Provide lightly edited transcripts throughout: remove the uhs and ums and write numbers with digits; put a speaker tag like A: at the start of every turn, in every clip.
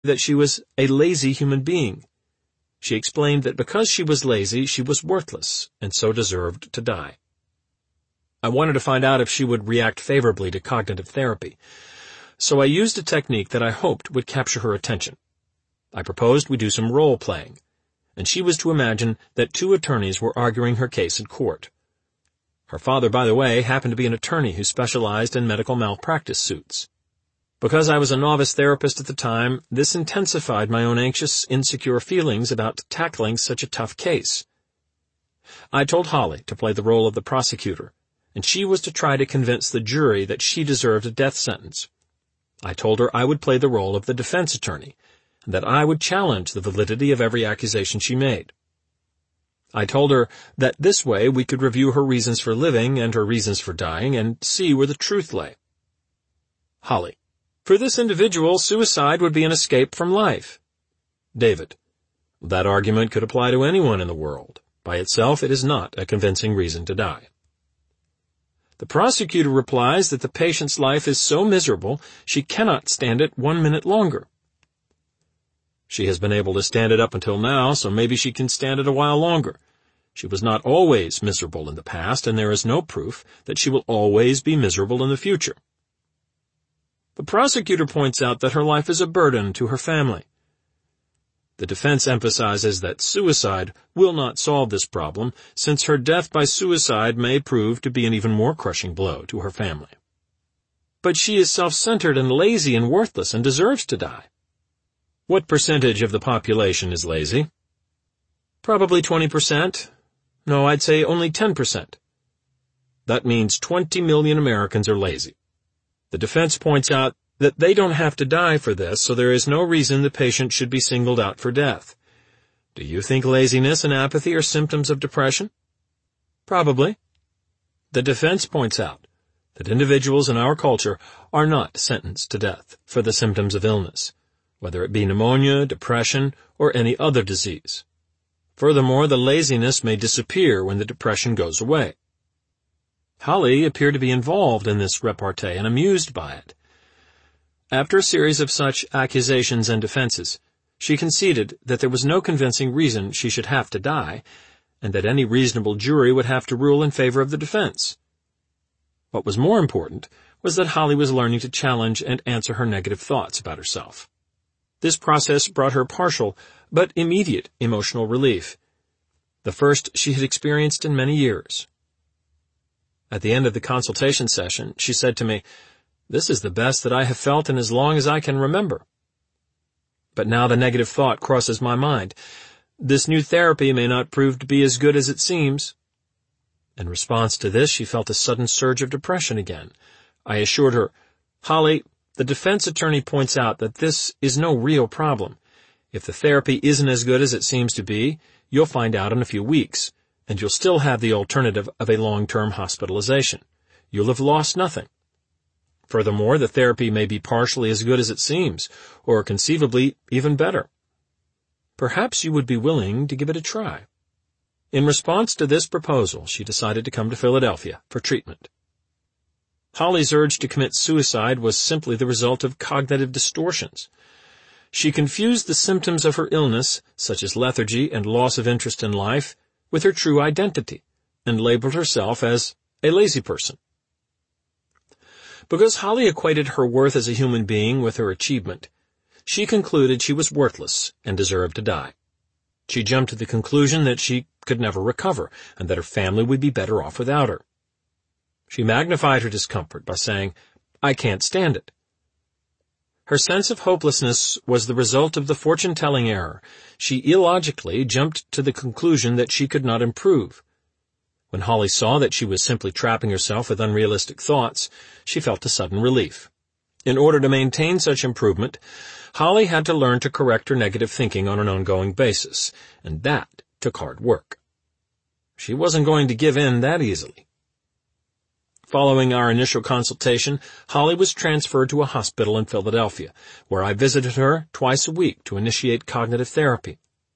A: that she was a lazy human being. She explained that because she was lazy, she was worthless, and so deserved to die. I wanted to find out if she would react favorably to cognitive therapy, so I used a technique that I hoped would capture her attention. I proposed we do some role-playing, and she was to imagine that two attorneys were arguing her case in court. Her father, by the way, happened to be an attorney who specialized in medical malpractice suits. Because I was a novice therapist at the time, this intensified my own anxious, insecure feelings about tackling such a tough case. I told Holly to play the role of the prosecutor, and she was to try to convince the jury that she deserved a death sentence. I told her I would play the role of the defense attorney, and that I would challenge the validity of every accusation she made. I told her that this way we could review her reasons for living and her reasons for dying and see where the truth lay. Holly: for this individual, suicide would be an escape from life. David: that argument could apply to anyone in the world. By itself, it is not a convincing reason to die. The prosecutor replies that the patient's life is so miserable she cannot stand it 1 minute longer. She has been able to stand it up until now, so maybe she can stand it a while longer. She was not always miserable in the past, and there is no proof that she will always be miserable in the future. The prosecutor points out that her life is a burden to her family. The defense emphasizes that suicide will not solve this problem, since her death by suicide may prove to be an even more crushing blow to her family. But she is self-centered and lazy and worthless and deserves to die. What percentage of the population is lazy? Probably 20%. No, I'd say only 10%. That means 20 million Americans are lazy. The defense points out that they don't have to die for this, so there is no reason the patient should be singled out for death. Do you think laziness and apathy are symptoms of depression? Probably. The defense points out that individuals in our culture are not sentenced to death for the symptoms of illness, whether it be pneumonia, depression, or any other disease. Furthermore, the laziness may disappear when the depression goes away. Holly appeared to be involved in this repartee and amused by it. After a series of such accusations and defenses, she conceded that there was no convincing reason she should have to die, and that any reasonable jury would have to rule in favor of the defense. What was more important was that Holly was learning to challenge and answer her negative thoughts about herself. This process brought her partial but immediate emotional relief, the first she had experienced in many years. At the end of the consultation session, she said to me, "This is the best that I have felt in as long as I can remember." But now the negative thought crosses my mind. This new therapy may not prove to be as good as it seems. In response to this, she felt a sudden surge of depression again. I assured her, "Holly, the defense attorney points out that this is no real problem. If the therapy isn't as good as it seems to be, you'll find out in a few weeks, and you'll still have the alternative of a long-term hospitalization. You'll have lost nothing. Furthermore, the therapy may be partially as good as it seems, or conceivably even better. Perhaps you would be willing to give it a try." In response to this proposal, she decided to come to Philadelphia for treatment. Holly's urge to commit suicide was simply the result of cognitive distortions. She confused the symptoms of her illness, such as lethargy and loss of interest in life, with her true identity, and labeled herself as a lazy person. Because Holly equated her worth as a human being with her achievement, she concluded she was worthless and deserved to die. She jumped to the conclusion that she could never recover, and that her family would be better off without her. She magnified her discomfort by saying, "I can't stand it." Her sense of hopelessness was the result of the fortune-telling error. She illogically jumped to the conclusion that she could not improve. When Holly saw that she was simply trapping herself with unrealistic thoughts, she felt a sudden relief. In order to maintain such improvement, Holly had to learn to correct her negative thinking on an ongoing basis, and that took hard work. She wasn't going to give in that easily. Following our initial consultation, Holly was transferred to a hospital in Philadelphia, where I visited her twice a week to initiate cognitive therapy.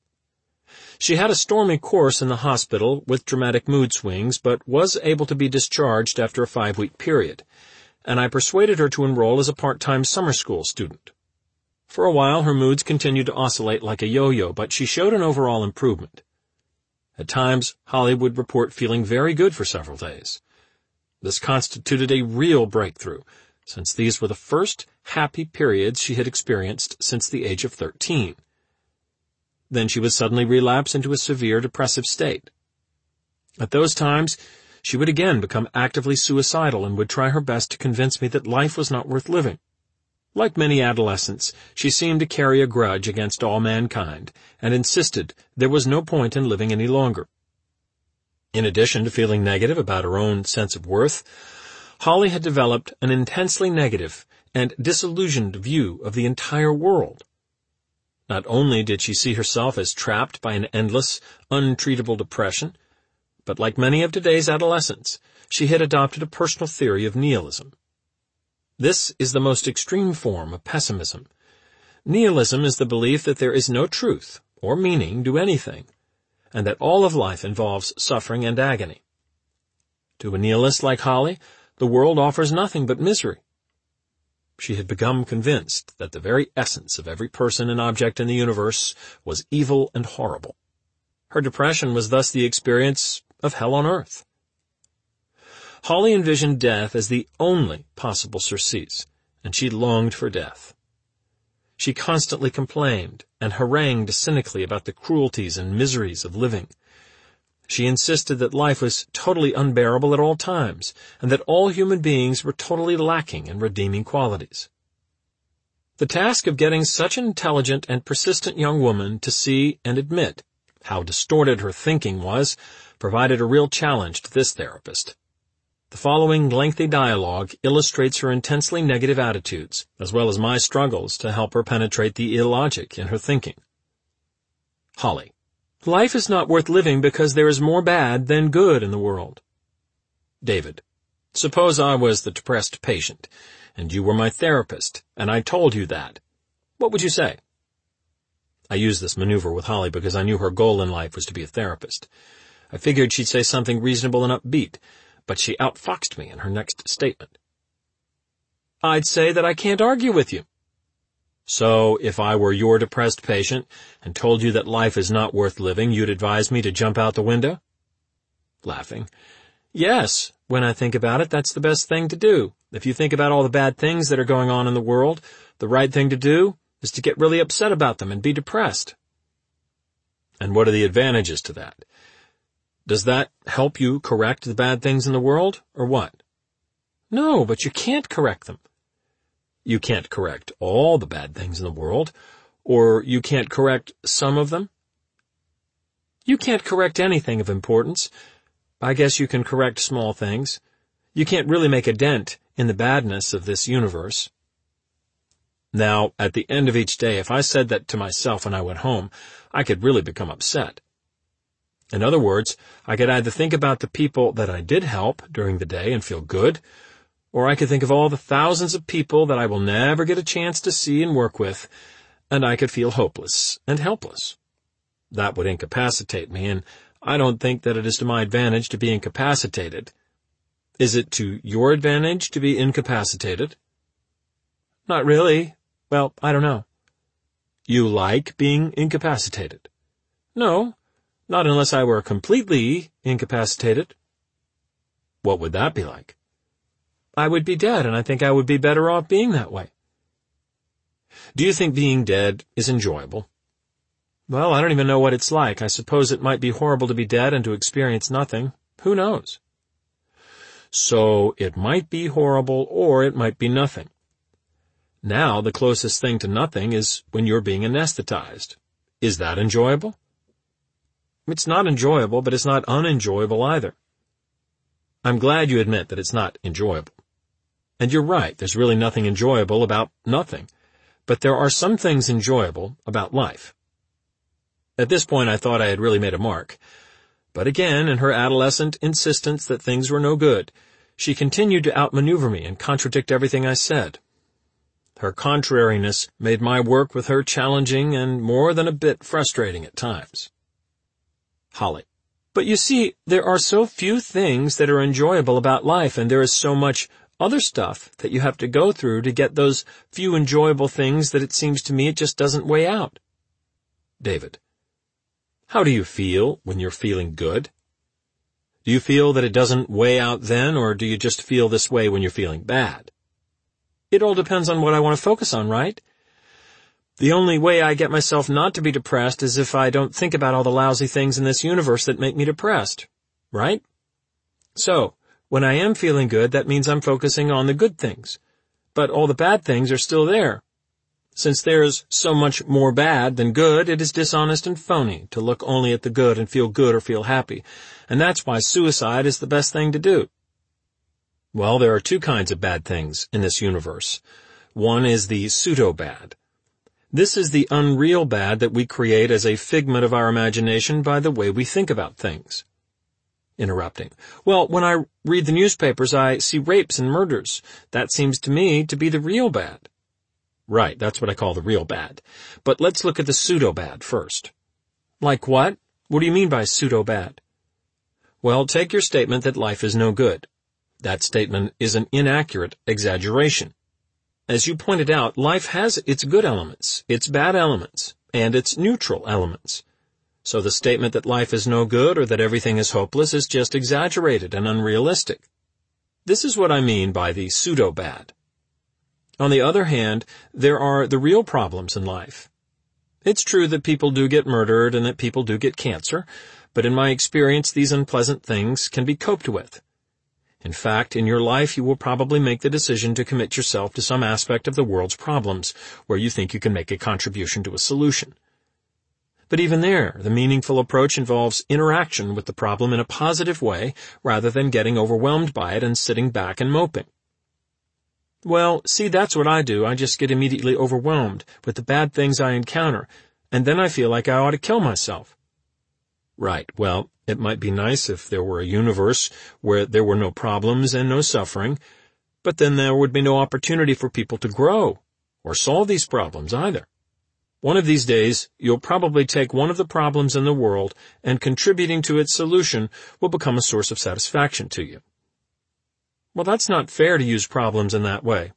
A: She had a stormy course in the hospital with dramatic mood swings, but was able to be discharged after a 5-week period, and I persuaded her to enroll as a part-time summer school student. For a while, her moods continued to oscillate like a yo-yo, but she showed an overall improvement. At times, Holly would report feeling very good for several days. This constituted a real breakthrough, since these were the first happy periods she had experienced since the age of 13. Then she would suddenly relapse into a severe depressive state. At those times, she would again become actively suicidal and would try her best to convince me that life was not worth living. Like many adolescents, she seemed to carry a grudge against all mankind and insisted there was no point in living any longer. In addition to feeling negative about her own sense of worth, Holly had developed an intensely negative and disillusioned view of the entire world. Not only did she see herself as trapped by an endless, untreatable depression, but like many of today's adolescents, she had adopted a personal theory of nihilism. This is the most extreme form of pessimism. Nihilism is the belief that there is no truth or meaning to anything, and that all of life involves suffering and agony. To a nihilist like Holly, the world offers nothing but misery. She had become convinced that the very essence of every person and object in the universe was evil and horrible. Her depression was thus the experience of hell on earth. Holly envisioned death as the only possible surcease, and she longed for death. She constantly complained and harangued cynically about the cruelties and miseries of living. She insisted that life was totally unbearable at all times, and that all human beings were totally lacking in redeeming qualities. The task of getting such an intelligent and persistent young woman to see and admit how distorted her thinking was provided a real challenge to this therapist. The following lengthy dialogue illustrates her intensely negative attitudes, as well as my struggles to help her penetrate the illogic in her thinking. Holly: Life is not worth living because there is more bad than good in the world. David: Suppose I was the depressed patient, and you were my therapist, and I told you that. What would you say? I used this maneuver with Holly because I knew her goal in life was to be a therapist. I figured she'd say something reasonable and upbeat, but she outfoxed me in her next statement. I'd say that I can't argue with you. So, if I were your depressed patient and told you that life is not worth living, you'd advise me to jump out the window? Laughing: Yes, when I think about it, that's the best thing to do. If you think about all the bad things that are going on in the world, the right thing to do is to get really upset about them and be depressed. And what are the advantages to that? Does that help you correct the bad things in the world, or what? No, but you can't correct them. You can't correct all the bad things in the world, or you can't correct some of them. You can't correct anything of importance. I guess you can correct small things. You can't really make a dent in the badness of this universe. Now, at the end of each day, if I said that to myself when I went home, I could really become upset. In other words, I could either think about the people that I did help during the day and feel good, or I could think of all the thousands of people that I will never get a chance to see and work with, and I could feel hopeless and helpless. That would incapacitate me, and I don't think that it is to my advantage to be incapacitated. Is it to your advantage to be incapacitated? Not really. Well, I don't know. You like being incapacitated? No. Not unless I were completely incapacitated. What would that be like? I would be dead, and I think I would be better off being that way. Do you think being dead is enjoyable? Well, I don't even know what it's like. I suppose it might be horrible to be dead and to experience nothing. Who knows? So, it might be horrible, or it might be nothing. Now, the closest thing to nothing is when you're being anesthetized. Is that enjoyable? It's not enjoyable, but it's not unenjoyable either. I'm glad you admit that it's not enjoyable. And you're right, there's really nothing enjoyable about nothing. But there are some things enjoyable about life. At this point, I thought I had really made a mark. But again, in her adolescent insistence that things were no good, she continued to outmaneuver me and contradict everything I said. Her contrariness made my work with her challenging and more than a bit frustrating at times. Holly: But you see, there are so few things that are enjoyable about life, and there is so much other stuff that you have to go through to get those few enjoyable things that it seems to me it just doesn't weigh out. David: How do you feel when you're feeling good? Do you feel that it doesn't weigh out then, or do you just feel this way when you're feeling bad? It all depends on what I want to focus on, right? The only way I get myself not to be depressed is if I don't think about all the lousy things in this universe that make me depressed, right? So, when I am feeling good, that means I'm focusing on the good things. But all the bad things are still there. Since there's so much more bad than good, it is dishonest and phony to look only at the good and feel good or feel happy. And that's why suicide is the best thing to do. Well, there are two kinds of bad things in this universe. One is the pseudo-bad. This is the unreal bad that we create as a figment of our imagination by the way we think about things. Interrupting: Well, when I read the newspapers, I see rapes and murders. That seems to me to be the real bad. Right, that's what I call the real bad. But let's look at the pseudo-bad first. Like what? What do you mean by pseudo-bad? Well, take your statement that life is no good. That statement is an inaccurate exaggeration. As you pointed out, life has its good elements, its bad elements, and its neutral elements. So the statement that life is no good or that everything is hopeless is just exaggerated and unrealistic. This is what I mean by the pseudo-bad. On the other hand, there are the real problems in life. It's true that people do get murdered and that people do get cancer, but in my experience, these unpleasant things can be coped with. In fact, in your life, you will probably make the decision to commit yourself to some aspect of the world's problems where you think you can make a contribution to a solution. But even there, the meaningful approach involves interaction with the problem in a positive way rather than getting overwhelmed by it and sitting back and moping. Well, see, that's what I do. I just get immediately overwhelmed with the bad things I encounter, and then I feel like I ought to kill myself. Right, well, it might be nice if there were a universe where there were no problems and no suffering, but then there would be no opportunity for people to grow or solve these problems either. One of these days, you'll probably take one of the problems in the world and contributing to its solution will become a source of satisfaction to you. Well, that's not fair to use problems in that way.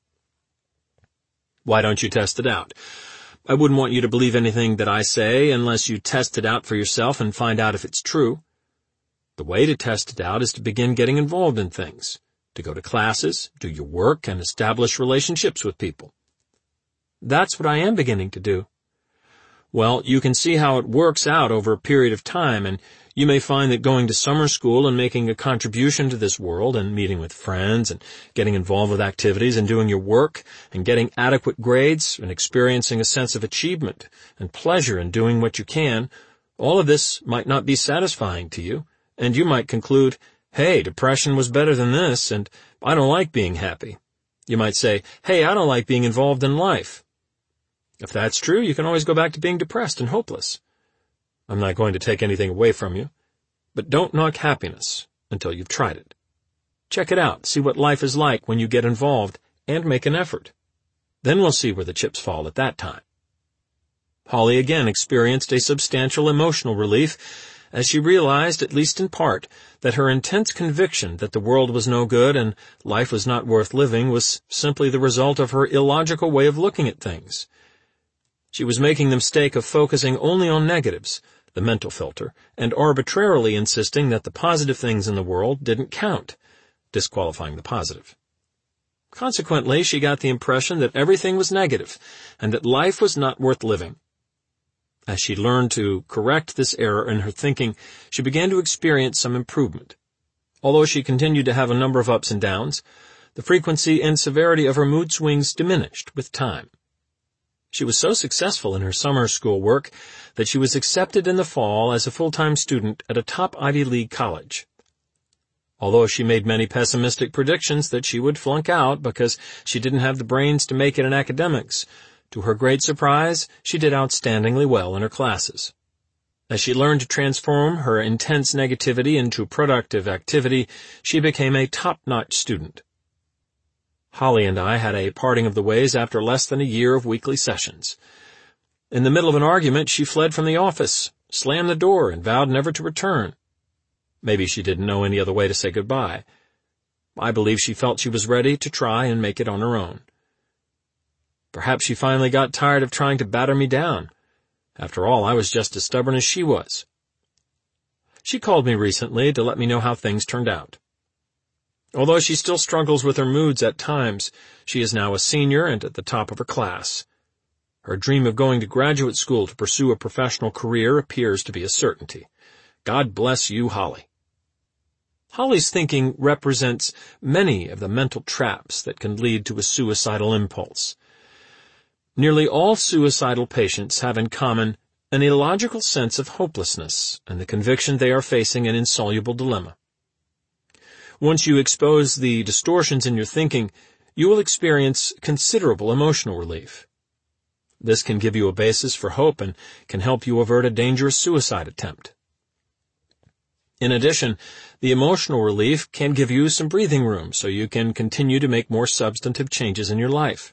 A: Why don't you test it out? I wouldn't want you to believe anything that I say unless you test it out for yourself and find out if it's true. The way to test it out is to begin getting involved in things, to go to classes, do your work, and establish relationships with people. That's what I am beginning to do. Well, you can see how it works out over a period of time, and you may find that going to summer school and making a contribution to this world and meeting with friends and getting involved with activities and doing your work and getting adequate grades and experiencing a sense of achievement and pleasure in doing what you can, all of this might not be satisfying to you, and you might conclude, hey, depression was better than this, and I don't like being happy. You might say, hey, I don't like being involved in life. If that's true, you can always go back to being depressed and hopeless. I'm not going to take anything away from you, but don't knock happiness until you've tried it. Check it out, see what life is like when you get involved, and make an effort. Then we'll see where the chips fall at that time. Holly again experienced a substantial emotional relief as she realized, at least in part, that her intense conviction that the world was no good and life was not worth living was simply the result of her illogical way of looking at things. She was making the mistake of focusing only on negatives, the mental filter, and arbitrarily insisting that the positive things in the world didn't count, disqualifying the positive. Consequently, she got the impression that everything was negative, and that life was not worth living. As she learned to correct this error in her thinking, she began to experience some improvement. Although she continued to have a number of ups and downs, the frequency and severity of her mood swings diminished with time. She was so successful in her summer school work that she was accepted in the fall as a full-time student at a top Ivy League college. Although she made many pessimistic predictions that she would flunk out because she didn't have the brains to make it in academics, to her great surprise, she did outstandingly well in her classes. As she learned to transform her intense negativity into productive activity, she became a top-notch student. Holly and I had a parting of the ways after less than a year of weekly sessions. In the middle of an argument, she fled from the office, slammed the door, and vowed never to return. Maybe she didn't know any other way to say goodbye. I believe she felt she was ready to try and make it on her own. Perhaps she finally got tired of trying to batter me down. After all, I was just as stubborn as she was. She called me recently to let me know how things turned out. Although she still struggles with her moods at times, she is now a senior and at the top of her class. Her dream of going to graduate school to pursue a professional career appears to be a certainty. God bless you, Holly. Holly's thinking represents many of the mental traps that can lead to a suicidal impulse. Nearly all suicidal patients have in common an illogical sense of hopelessness and the conviction they are facing an insoluble dilemma. Once you expose the distortions in your thinking, you will experience considerable emotional relief. This can give you a basis for hope and can help you avert a dangerous suicide attempt. In addition, the emotional relief can give you some breathing room so you can continue to make more substantive changes in your life.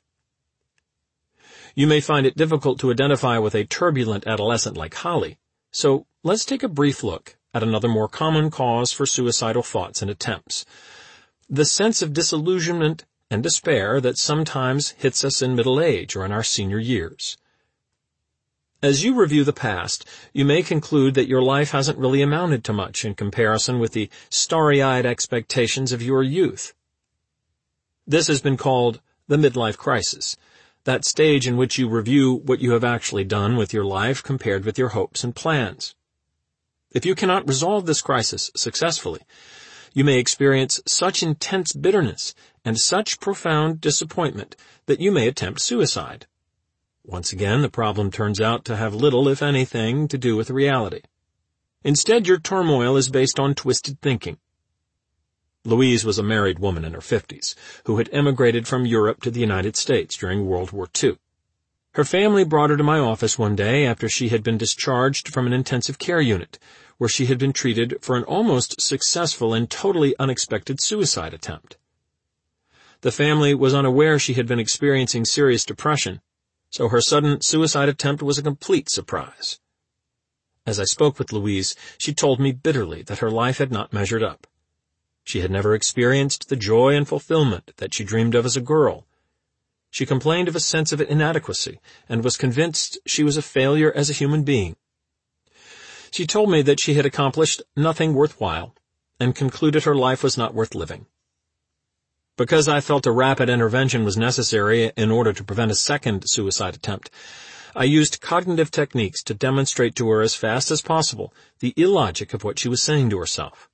A: You may find it difficult to identify with a turbulent adolescent like Holly, so let's take a brief look at another more common cause for suicidal thoughts and attempts: the sense of disillusionment and despair that sometimes hits us in middle age or in our senior years. As you review the past, you may conclude that your life hasn't really amounted to much in comparison with the starry-eyed expectations of your youth. This has been called the midlife crisis, that stage in which you review what you have actually done with your life compared with your hopes and plans. If you cannot resolve this crisis successfully, you may experience such intense bitterness and such profound disappointment that you may attempt suicide. Once again, the problem turns out to have little, if anything, to do with reality. Instead, your turmoil is based on twisted thinking. Louise was a married woman in her 50s who had emigrated from Europe to the United States during World War II. Her family brought her to my office one day after she had been discharged from an intensive care unit, where she had been treated for an almost successful and totally unexpected suicide attempt. The family was unaware she had been experiencing serious depression, so her sudden suicide attempt was a complete surprise. As I spoke with Louise, she told me bitterly that her life had not measured up. She had never experienced the joy and fulfillment that she dreamed of as a girl. She complained of a sense of inadequacy and was convinced she was a failure as a human being. She told me that she had accomplished nothing worthwhile and concluded her life was not worth living. Because I felt a rapid intervention was necessary in order to prevent a second suicide attempt, I used cognitive techniques to demonstrate to her as fast as possible the illogic of what she was saying to herself.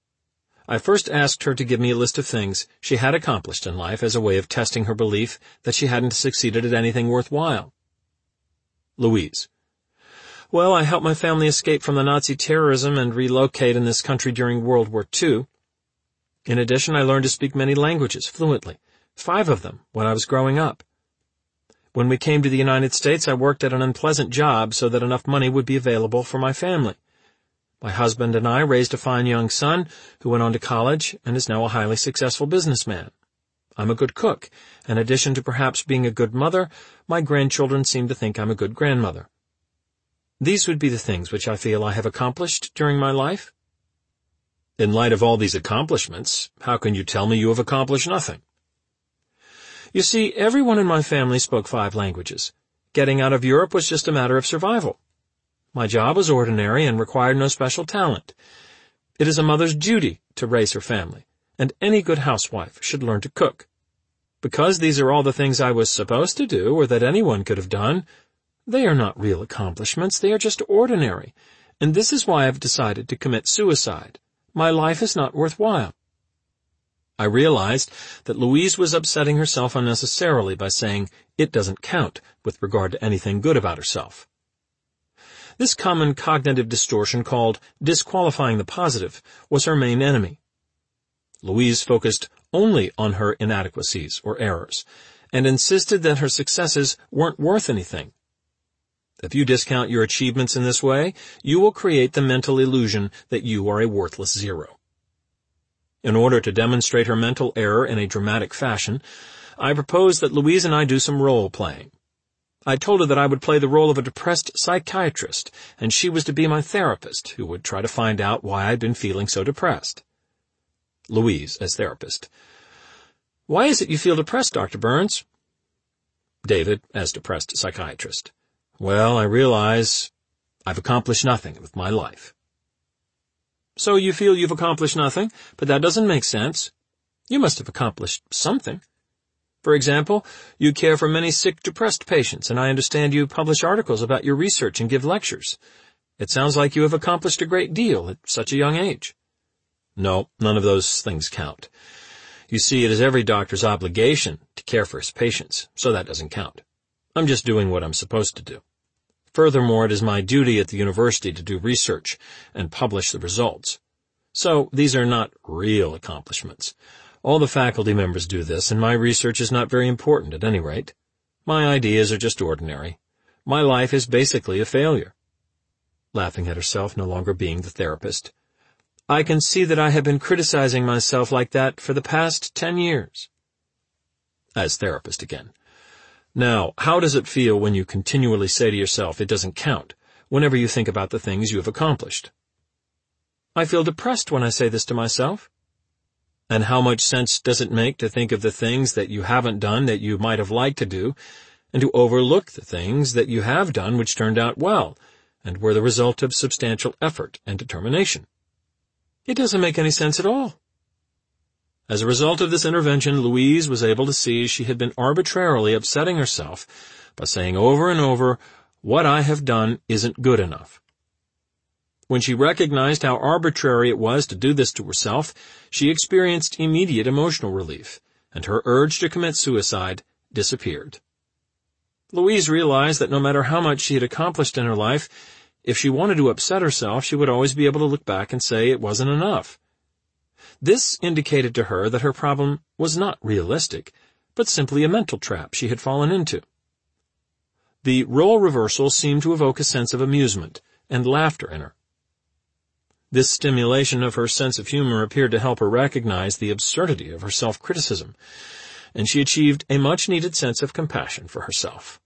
A: I first asked her to give me a list of things she had accomplished in life as a way of testing her belief that she hadn't succeeded at anything worthwhile. Louise: Well, I helped my family escape from the Nazi terrorism and relocate in this country during World War II. In addition, I learned to speak many languages fluently, 5 of them when I was growing up. When we came to the United States, I worked at an unpleasant job so that enough money would be available for my family. My husband and I raised a fine young son who went on to college and is now a highly successful businessman. I'm a good cook. In addition to perhaps being a good mother, my grandchildren seem to think I'm a good grandmother. These would be the things which I feel I have accomplished during my life. In light of all these accomplishments, how can you tell me you have accomplished nothing? You see, everyone in my family spoke 5 languages. Getting out of Europe was just a matter of survival. My job was ordinary and required no special talent. It is a mother's duty to raise her family, and any good housewife should learn to cook. Because these are all the things I was supposed to do or that anyone could have done, they are not real accomplishments, they are just ordinary, and this is why I've decided to commit suicide. My life is not worthwhile. I realized that Louise was upsetting herself unnecessarily by saying it doesn't count with regard to anything good about herself. This common cognitive distortion called disqualifying the positive was her main enemy. Louise focused only on her inadequacies or errors and insisted that her successes weren't worth anything. If you discount your achievements in this way, you will create the mental illusion that you are a worthless zero. In order to demonstrate her mental error in a dramatic fashion, I proposed that Louise and I do some role-playing. I told her that I would play the role of a depressed psychiatrist, and she was to be my therapist, who would try to find out why I'd been feeling so depressed. Louise, as therapist. Why is it you feel depressed, Dr. Burns? David, as depressed psychiatrist. Well, I realize I've accomplished nothing with my life. So you feel you've accomplished nothing, but that doesn't make sense. You must have accomplished something. For example, you care for many sick, depressed patients, and I understand you publish articles about your research and give lectures. It sounds like you have accomplished a great deal at such a young age. No, none of those things count. You see, it is every doctor's obligation to care for his patients, so that doesn't count. I'm just doing what I'm supposed to do. Furthermore, it is my duty at the university to do research and publish the results. So these are not real accomplishments. All the faculty members do this, and my research is not very important at any rate. My ideas are just ordinary. My life is basically a failure. Laughing at herself, no longer being the therapist. I can see that I have been criticizing myself like that for the past 10 years. As therapist again. Now, how does it feel when you continually say to yourself it doesn't count, whenever you think about the things you have accomplished? I feel depressed when I say this to myself. And how much sense does it make to think of the things that you haven't done that you might have liked to do, and to overlook the things that you have done which turned out well, and were the result of substantial effort and determination? It doesn't make any sense at all. As a result of this intervention, Louise was able to see she had been arbitrarily upsetting herself by saying over and over, "What I have done isn't good enough." When she recognized how arbitrary it was to do this to herself, she experienced immediate emotional relief, and her urge to commit suicide disappeared. Louise realized that no matter how much she had accomplished in her life, if she wanted to upset herself, she would always be able to look back and say it wasn't enough. This indicated to her that her problem was not realistic, but simply a mental trap she had fallen into. The role reversal seemed to evoke a sense of amusement and laughter in her. This stimulation of her sense of humor appeared to help her recognize the absurdity of her self-criticism, and she achieved a much-needed sense of compassion for herself.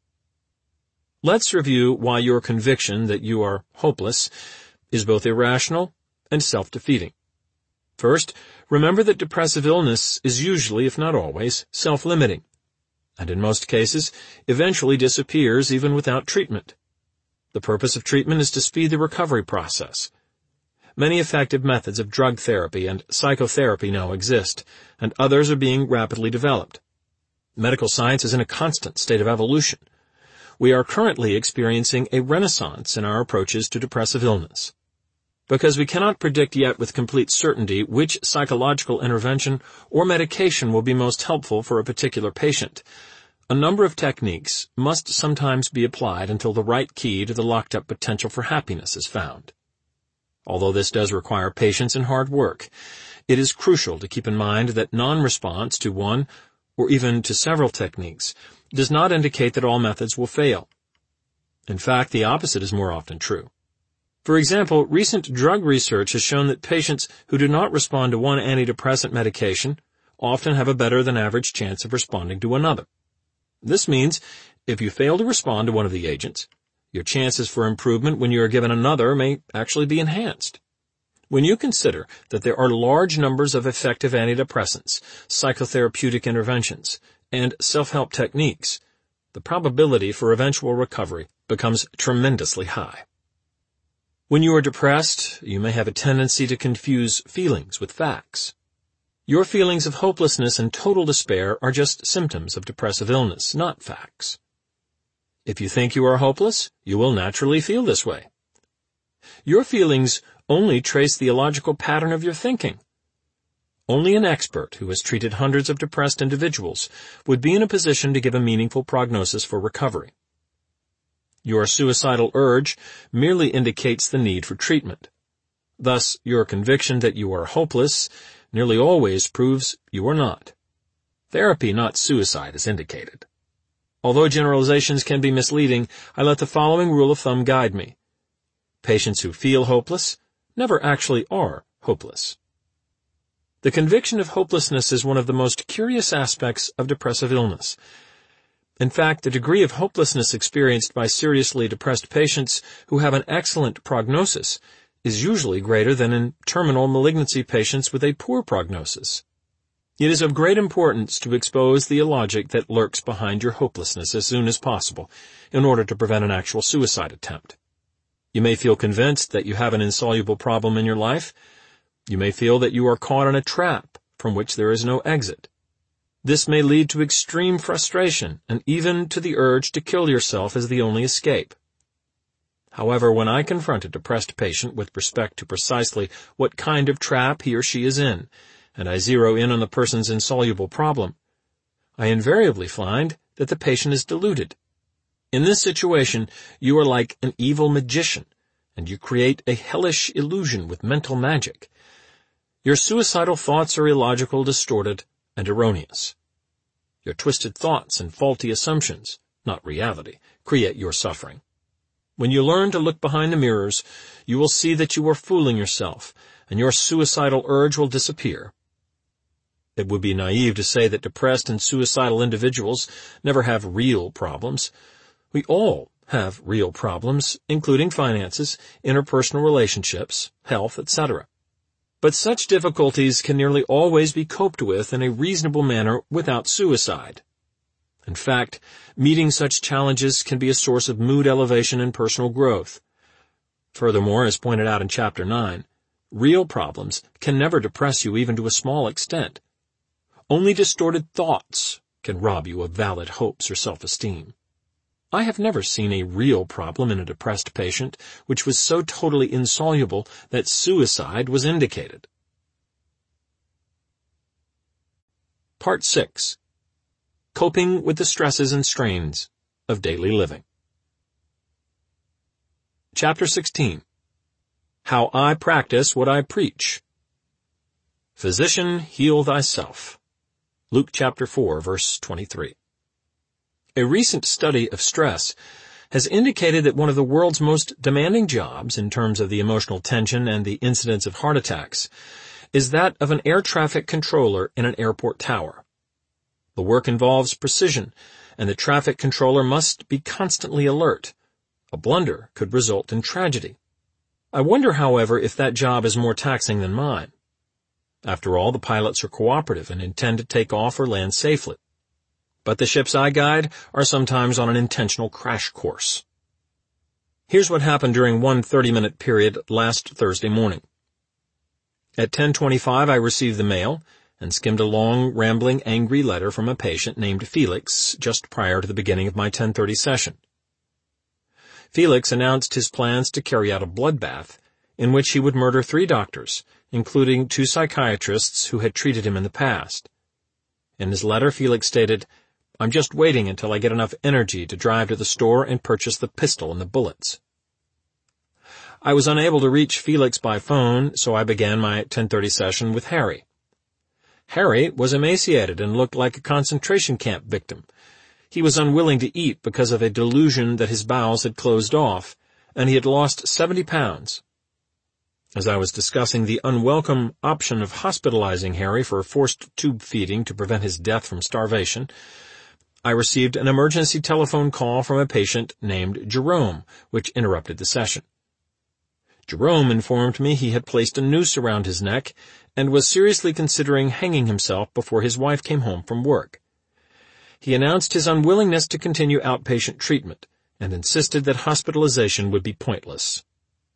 A: Let's review why your conviction that you are hopeless is both irrational and self-defeating. First, remember that depressive illness is usually, if not always, self-limiting, and in most cases, eventually disappears even without treatment. The purpose of treatment is to speed the recovery process. Many effective methods of drug therapy and psychotherapy now exist, and others are being rapidly developed. Medical science is in a constant state of evolution. We are currently experiencing a renaissance in our approaches to depressive illness. Because we cannot predict yet with complete certainty which psychological intervention or medication will be most helpful for a particular patient, a number of techniques must sometimes be applied until the right key to the locked-up potential for happiness is found. Although this does require patience and hard work, it is crucial to keep in mind that non-response to one or even to several techniques does not indicate that all methods will fail. In fact, the opposite is more often true. For example, recent drug research has shown that patients who do not respond to one antidepressant medication often have a better than average chance of responding to another. This means if you fail to respond to one of the agents, your chances for improvement when you are given another may actually be enhanced. When you consider that there are large numbers of effective antidepressants, psychotherapeutic interventions, and self-help techniques, the probability for eventual recovery becomes tremendously high. When you are depressed, you may have a tendency to confuse feelings with facts. Your feelings of hopelessness and total despair are just symptoms of depressive illness, not facts. If you think you are hopeless, you will naturally feel this way. Your feelings only trace the illogical pattern of your thinking. Only an expert who has treated hundreds of depressed individuals would be in a position to give a meaningful prognosis for recovery. Your suicidal urge merely indicates the need for treatment. Thus, your conviction that you are hopeless nearly always proves you are not. Therapy, not suicide, is indicated. Although generalizations can be misleading, I let the following rule of thumb guide me. Patients who feel hopeless never actually are hopeless. The conviction of hopelessness is one of the most curious aspects of depressive illness. In fact, the degree of hopelessness experienced by seriously depressed patients who have an excellent prognosis is usually greater than in terminal malignancy patients with a poor prognosis. It is of great importance to expose the illogic that lurks behind your hopelessness as soon as possible in order to prevent an actual suicide attempt. You may feel convinced that you have an insoluble problem in your life. You may feel that you are caught in a trap from which there is no exit. This may lead to extreme frustration and even to the urge to kill yourself as the only escape. However, when I confront a depressed patient with respect to precisely what kind of trap he or she is in, and I zero in on the person's insoluble problem, I invariably find that the patient is deluded. In this situation, you are like an evil magician, and you create a hellish illusion with mental magic. Your suicidal thoughts are illogical, distorted, and erroneous. Your twisted thoughts and faulty assumptions, not reality, create your suffering. When you learn to look behind the mirrors, you will see that you are fooling yourself, and your suicidal urge will disappear. It would be naive to say that depressed and suicidal individuals never have real problems. We all have real problems, including finances, interpersonal relationships, health, etc. But such difficulties can nearly always be coped with in a reasonable manner without suicide. In fact, meeting such challenges can be a source of mood elevation and personal growth. Furthermore, as pointed out in Chapter 9, real problems can never depress you even to a small extent. Only distorted thoughts can rob you of valid hopes or self-esteem. I have never seen a real problem in a depressed patient which was so totally insoluble that suicide was indicated. Part 6. Coping with the stresses and strains of daily living. Chapter 16. How I Practice What I Preach. Physician, heal thyself. Luke chapter 4, verse 23. A recent study of stress has indicated that one of the world's most demanding jobs in terms of the emotional tension and the incidence of heart attacks is that of an air traffic controller in an airport tower. The work involves precision, and the traffic controller must be constantly alert. A blunder could result in tragedy. I wonder, however, if that job is more taxing than mine. After all, the pilots are cooperative and intend to take off or land safely. But the ships I guide are sometimes on an intentional crash course. Here's what happened during one 30-minute period last Thursday morning. At 10:25 I received the mail and skimmed a long, rambling, angry letter from a patient named Felix just prior to the beginning of my 10:30 session. Felix announced his plans to carry out a bloodbath in which he would murder 3 doctors, including 2 psychiatrists who had treated him in the past. In his letter, Felix stated, "I'm just waiting until I get enough energy to drive to the store and purchase the pistol and the bullets." I was unable to reach Felix by phone, so I began my 10:30 session with Harry. Harry was emaciated and looked like a concentration camp victim. He was unwilling to eat because of a delusion that his bowels had closed off, and he had lost 70 pounds. As I was discussing the unwelcome option of hospitalizing Harry for forced tube feeding to prevent his death from starvation, I received an emergency telephone call from a patient named Jerome, which interrupted the session. Jerome informed me he had placed a noose around his neck and was seriously considering hanging himself before his wife came home from work. He announced his unwillingness to continue outpatient treatment and insisted that hospitalization would be pointless.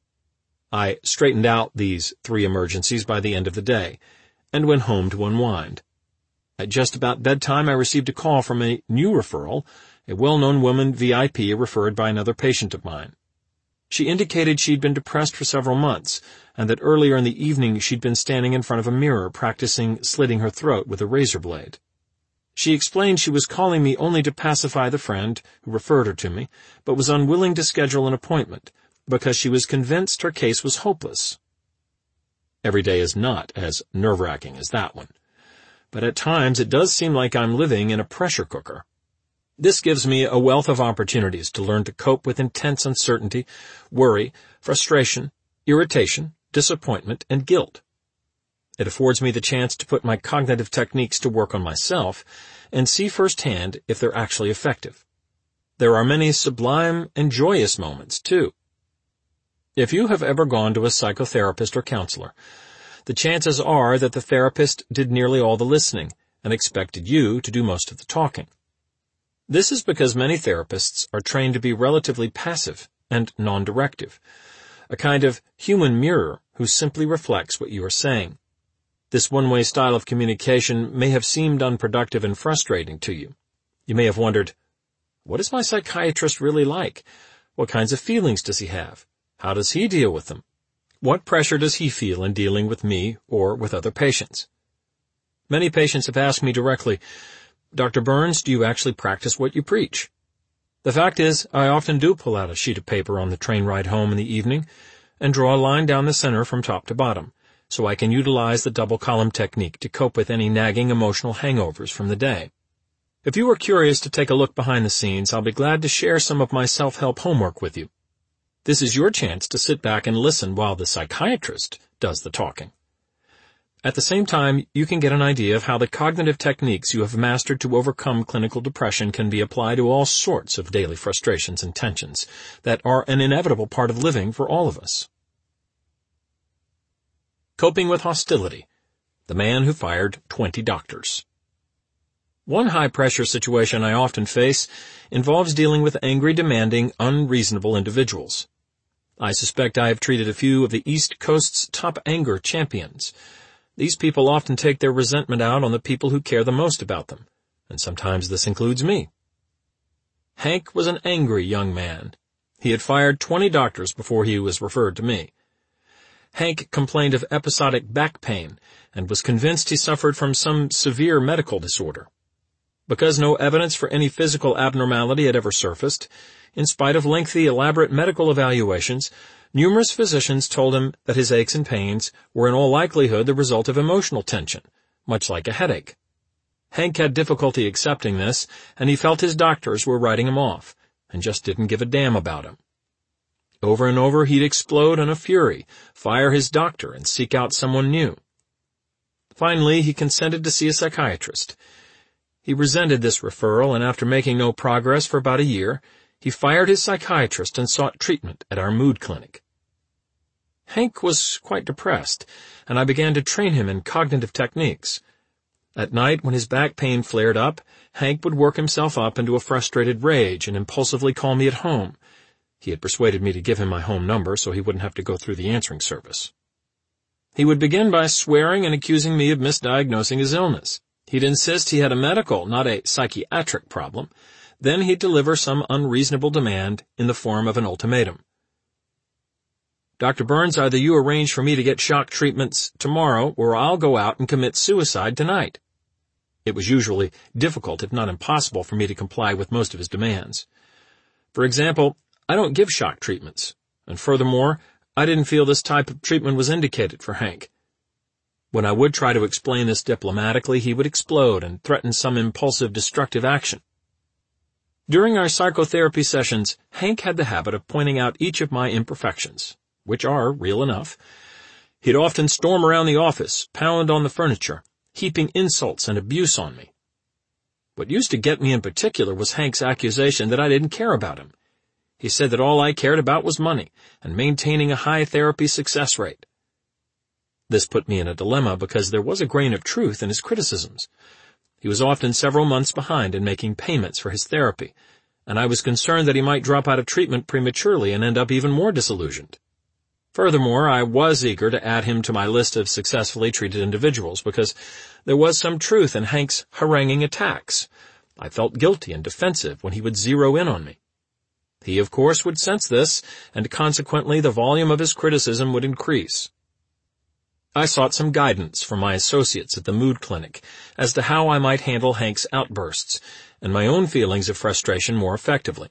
A: I straightened out these 3 emergencies by the end of the day and went home to unwind. At just about bedtime, I received a call from a new referral, a well-known woman VIP referred by another patient of mine. She indicated she'd been depressed for several months, and that earlier in the evening she'd been standing in front of a mirror practicing slitting her throat with a razor blade. She explained she was calling me only to pacify the friend who referred her to me, but was unwilling to schedule an appointment because she was convinced her case was hopeless. Every day is not as nerve-wracking as that one, but at times it does seem like I'm living in a pressure cooker. This gives me a wealth of opportunities to learn to cope with intense uncertainty, worry, frustration, irritation, disappointment, and guilt. It affords me the chance to put my cognitive techniques to work on myself and see firsthand if they're actually effective. There are many sublime and joyous moments, too. If you have ever gone to a psychotherapist or counselor, the chances are that the therapist did nearly all the listening and expected you to do most of the talking. This is because many therapists are trained to be relatively passive and non-directive, a kind of human mirror who simply reflects what you are saying. This one-way style of communication may have seemed unproductive and frustrating to you. You may have wondered, what is my psychiatrist really like? What kinds of feelings does he have? How does he deal with them? What pressure does he feel in dealing with me or with other patients? Many patients have asked me directly, Dr. Burns, do you actually practice what you preach? The fact is, I often do pull out a sheet of paper on the train ride home in the evening and draw a line down the center from top to bottom, so I can utilize the double-column technique to cope with any nagging emotional hangovers from the day. If you are curious to take a look behind the scenes, I'll be glad to share some of my self-help homework with you. This is your chance to sit back and listen while the psychiatrist does the talking. At the same time, you can get an idea of how the cognitive techniques you have mastered to overcome clinical depression can be applied to all sorts of daily frustrations and tensions that are an inevitable part of living for all of us. Coping with hostility. The man who fired 20 doctors. One high-pressure situation I often face involves dealing with angry, demanding, unreasonable individuals. I suspect I have treated a few of the East Coast's top anger champions. These people often take their resentment out on the people who care the most about them, and sometimes this includes me. Hank was an angry young man. He had fired 20 doctors before he was referred to me. Hank complained of episodic back pain and was convinced he suffered from some severe medical disorder. Because no evidence for any physical abnormality had ever surfaced, in spite of lengthy, elaborate medical evaluations, numerous physicians told him that his aches and pains were in all likelihood the result of emotional tension, much like a headache. Hank had difficulty accepting this, and he felt his doctors were writing him off, and just didn't give a damn about him. Over and over he'd explode in a fury, fire his doctor, and seek out someone new. Finally, he consented to see a psychiatrist. He resented this referral, and after making no progress for about a year, he fired his psychiatrist and sought treatment at our mood clinic. Hank was quite depressed, and I began to train him in cognitive techniques. At night, when his back pain flared up, Hank would work himself up into a frustrated rage and impulsively call me at home. He had persuaded me to give him my home number so he wouldn't have to go through the answering service. He would begin by swearing and accusing me of misdiagnosing his illness. He'd insist he had a medical, not a psychiatric problem. Then he'd deliver some unreasonable demand in the form of an ultimatum. Dr. Burns, either you arrange for me to get shock treatments tomorrow, or I'll go out and commit suicide tonight. It was usually difficult, if not impossible, for me to comply with most of his demands. For example, I don't give shock treatments, and furthermore, I didn't feel this type of treatment was indicated for Hank. When I would try to explain this diplomatically, he would explode and threaten some impulsive, destructive action. During our psychotherapy sessions, Hank had the habit of pointing out each of my imperfections, which are real enough. He'd often storm around the office, pound on the furniture, heaping insults and abuse on me. What used to get me in particular was Hank's accusation that I didn't care about him. He said that all I cared about was money and maintaining a high therapy success rate. This put me in a dilemma because there was a grain of truth in his criticisms. He was often several months behind in making payments for his therapy, and I was concerned that he might drop out of treatment prematurely and end up even more disillusioned. Furthermore, I was eager to add him to my list of successfully treated individuals because there was some truth in Hank's haranguing attacks. I felt guilty and defensive when he would zero in on me. He, of course, would sense this, and consequently the volume of his criticism would increase. I sought some guidance from my associates at the mood clinic as to how I might handle Hank's outbursts and my own feelings of frustration more effectively.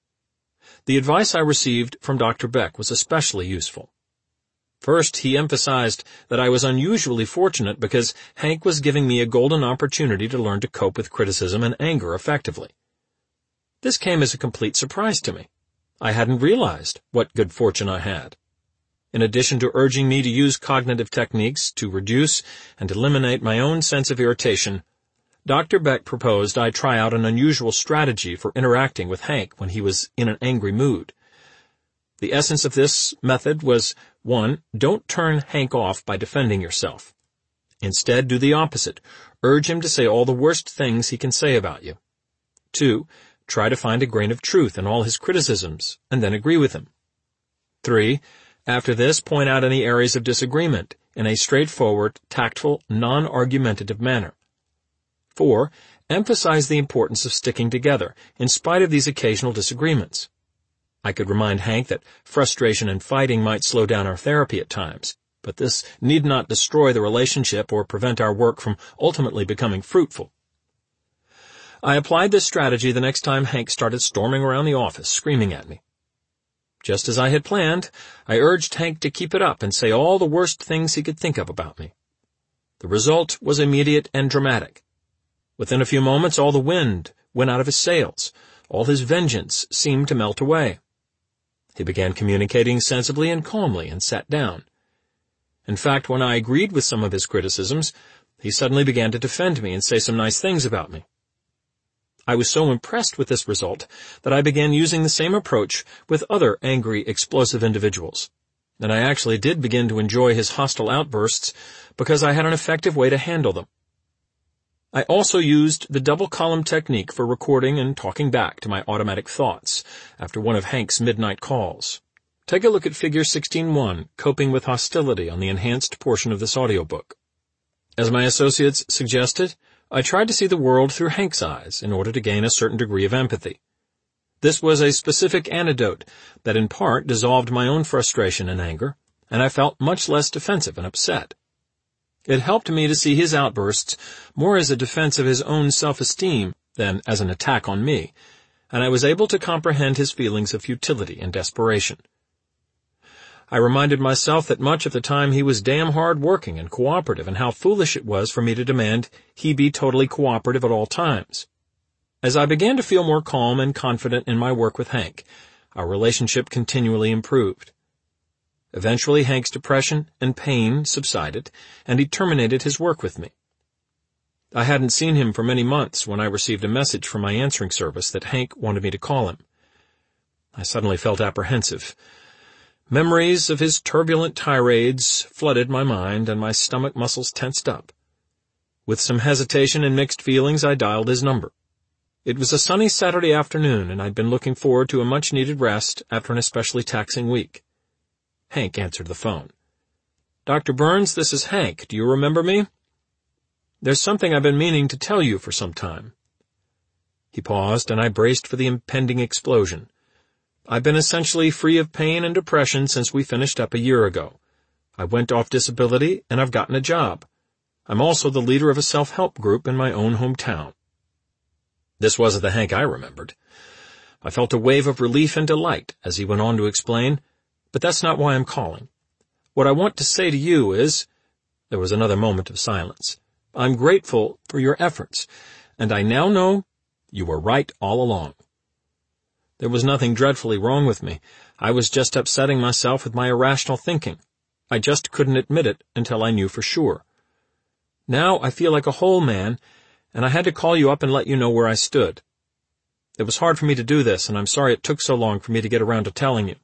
A: The advice I received from Dr. Beck was especially useful. First, he emphasized that I was unusually fortunate because Hank was giving me a golden opportunity to learn to cope with criticism and anger effectively. This came as a complete surprise to me. I hadn't realized what good fortune I had. In addition to urging me to use cognitive techniques to reduce and eliminate my own sense of irritation, Dr. Beck proposed I try out an unusual strategy for interacting with Hank when he was in an angry mood. The essence of this method was, 1. Don't turn Hank off by defending yourself. Instead, do the opposite. Urge him to say all the worst things he can say about you. 2. Try to find a grain of truth in all his criticisms, and then agree with him. 3. After this, point out any areas of disagreement in a straightforward, tactful, non-argumentative manner. 4. Emphasize the importance of sticking together, in spite of these occasional disagreements. I could remind Hank that frustration and fighting might slow down our therapy at times, but this need not destroy the relationship or prevent our work from ultimately becoming fruitful. I applied this strategy the next time Hank started storming around the office, screaming at me. Just as I had planned, I urged Hank to keep it up and say all the worst things he could think of about me. The result was immediate and dramatic. Within a few moments, all the wind went out of his sails. All his vengeance seemed to melt away. He began communicating sensibly and calmly and sat down. In fact, when I agreed with some of his criticisms, he suddenly began to defend me and say some nice things about me. I was so impressed with this result that I began using the same approach with other angry, explosive individuals. And I actually did begin to enjoy his hostile outbursts because I had an effective way to handle them. I also used the double-column technique for recording and talking back to my automatic thoughts after one of Hank's midnight calls. Take a look at Figure 16.1, Coping with Hostility, on the enhanced portion of this audiobook. As my associates suggested, I tried to see the world through Hank's eyes in order to gain a certain degree of empathy. This was a specific antidote that in part dissolved my own frustration and anger, and I felt much less defensive and upset. It helped me to see his outbursts more as a defense of his own self-esteem than as an attack on me, and I was able to comprehend his feelings of futility and desperation. I reminded myself that much of the time he was damn hard-working and cooperative, and how foolish it was for me to demand he be totally cooperative at all times. As I began to feel more calm and confident in my work with Hank, our relationship continually improved. Eventually, Hank's depression and pain subsided, and he terminated his work with me. I hadn't seen him for many months when I received a message from my answering service that Hank wanted me to call him. I suddenly felt apprehensive. Memories of his turbulent tirades flooded my mind, and my stomach muscles tensed up. With some hesitation and mixed feelings, I dialed his number. It was a sunny Saturday afternoon, and I'd been looking forward to a much-needed rest after an especially taxing week. Hank answered the phone. "Dr. Burns, this is Hank. Do you remember me? There's something I've been meaning to tell you for some time." He paused, and I braced for the impending explosion. "I've been essentially free of pain and depression since we finished up a year ago. I went off disability, and I've gotten a job. I'm also the leader of a self-help group in my own hometown." This wasn't the Hank I remembered. I felt a wave of relief and delight as he went on to explain, "But that's not why I'm calling. What I want to say to you is—" There was another moment of silence. "I'm grateful for your efforts, and I now know you were right all along." There was nothing dreadfully wrong with me. I was just upsetting myself with my irrational thinking. I just couldn't admit it until I knew for sure. Now I feel like a whole man, and I had to call you up and let you know where I stood. It was hard for me to do this, and I'm sorry it took so long for me to get around to telling you.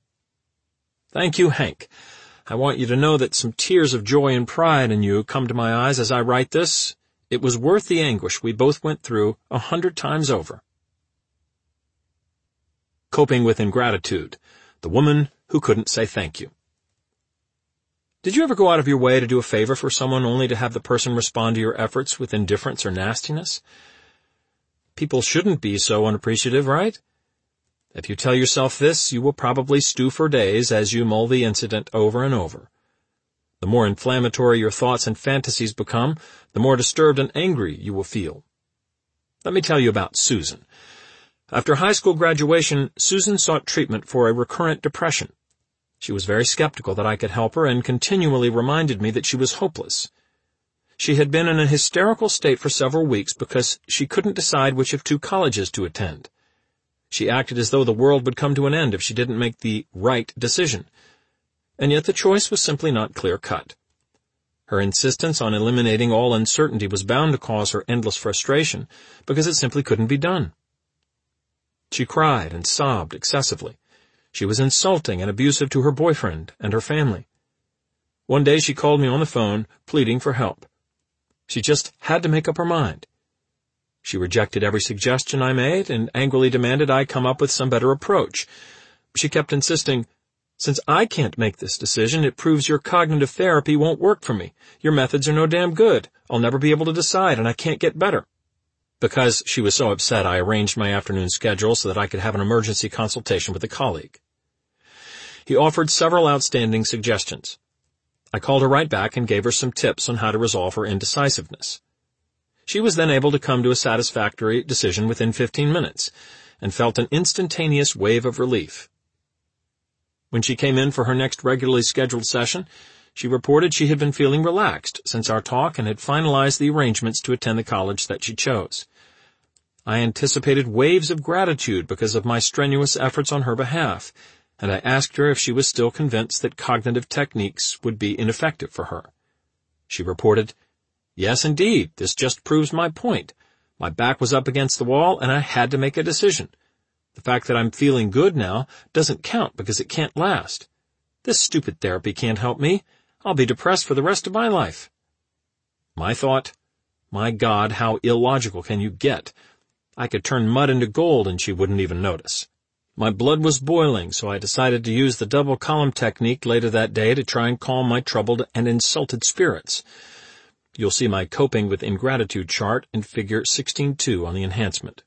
A: Thank you, Hank. I want you to know that some tears of joy and pride in you come to my eyes as I write this. It was worth the anguish we both went through 100 times over. Coping with Ingratitude, the woman who couldn't say thank you. Did you ever go out of your way to do a favor for someone only to have the person respond to your efforts with indifference or nastiness? People shouldn't be so unappreciative, right? If you tell yourself this, you will probably stew for days as you mull the incident over and over. The more inflammatory your thoughts and fantasies become, the more disturbed and angry you will feel. Let me tell you about Susan. After high school graduation, Susan sought treatment for a recurrent depression. She was very skeptical that I could help her and continually reminded me that she was hopeless. She had been in a hysterical state for several weeks because she couldn't decide which of 2 colleges to attend. She acted as though the world would come to an end if she didn't make the right decision. And yet the choice was simply not clear-cut. Her insistence on eliminating all uncertainty was bound to cause her endless frustration because it simply couldn't be done. She cried and sobbed excessively. She was insulting and abusive to her boyfriend and her family. One day she called me on the phone, pleading for help. She just had to make up her mind. She rejected every suggestion I made and angrily demanded I come up with some better approach. She kept insisting, "Since I can't make this decision, it proves your cognitive therapy won't work for me. Your methods are no damn good. I'll never be able to decide, and I can't get better." Because she was so upset, I arranged my afternoon schedule so that I could have an emergency consultation with a colleague. He offered several outstanding suggestions. I called her right back and gave her some tips on how to resolve her indecisiveness. She was then able to come to a satisfactory decision within 15 minutes, and felt an instantaneous wave of relief. When she came in for her next regularly scheduled session, she reported she had been feeling relaxed since our talk and had finalized the arrangements to attend the college that she chose. I anticipated waves of gratitude because of my strenuous efforts on her behalf, and I asked her if she was still convinced that cognitive techniques would be ineffective for her. She reported, "Yes, indeed, this just proves my point. My back was up against the wall, and I had to make a decision. The fact that I'm feeling good now doesn't count because it can't last. This stupid therapy can't help me. I'll be depressed for the rest of my life." My thought, my God, how illogical can you get? I could turn mud into gold and she wouldn't even notice. My blood was boiling, so I decided to use the double column technique later that day to try and calm my troubled and insulted spirits. You'll see my coping with ingratitude chart in figure 16.2 on the enhancement.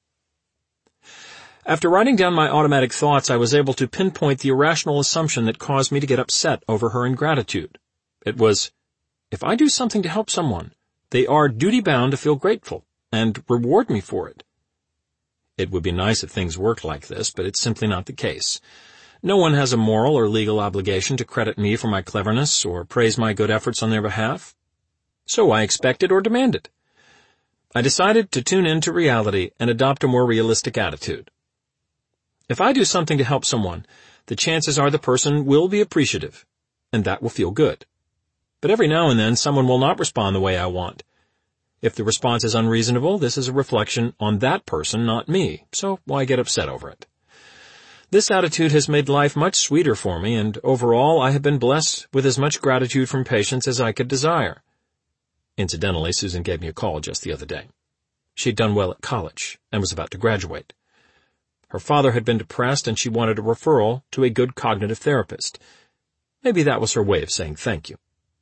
A: After writing down my automatic thoughts, I was able to pinpoint the irrational assumption that caused me to get upset over her ingratitude. It was, if I do something to help someone, they are duty-bound to feel grateful and reward me for it. It would be nice if things worked like this, but it's simply not the case. No one has a moral or legal obligation to credit me for my cleverness or praise my good efforts on their behalf. So I expect it or demand it. I decided to tune into reality and adopt a more realistic attitude. If I do something to help someone, the chances are the person will be appreciative, and that will feel good. But every now and then, someone will not respond the way I want. If the response is unreasonable, this is a reflection on that person, not me, so why get upset over it? This attitude has made life much sweeter for me, and overall I have been blessed with as much gratitude from patients as I could desire. Incidentally, Susan gave me a call just the other day. She'd done well at college and was about to graduate. Her father had been depressed, and she wanted a referral to a good cognitive therapist. Maybe that was her way of saying thank you.